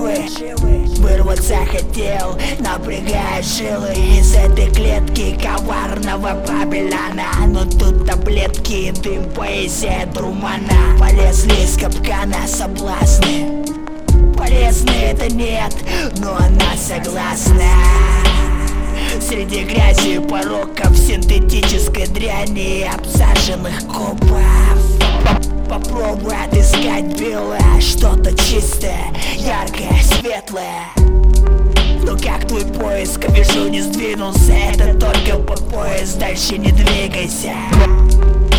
Вырваться хотел, напрягая жилы из этой клетки коварного Бабилана. Но тут таблетки, дым, поэзия Трумана. Полезли из капкана соблазны. Полезны это нет, но она согласна. Среди грязи и пороков, синтетической дряни и обсаженных кубов. Попробуй отыскать белое, что-то чистое, яркое, светлое. Но как твой поиск, вижу, не сдвинулся. Это только под пояс, дальше не двигайся.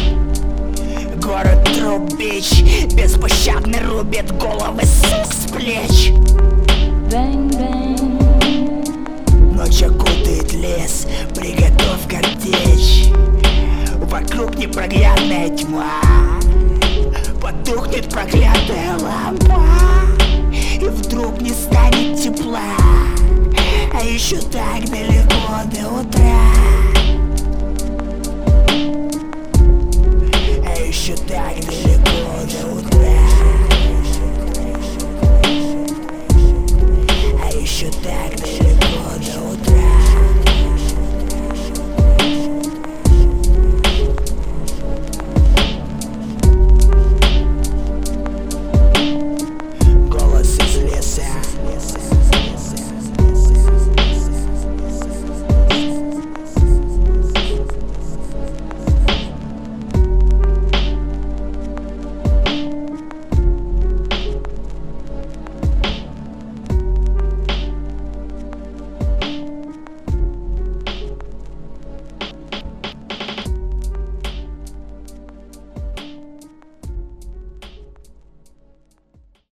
Город Трубич беспощадно рубит головы с плеч.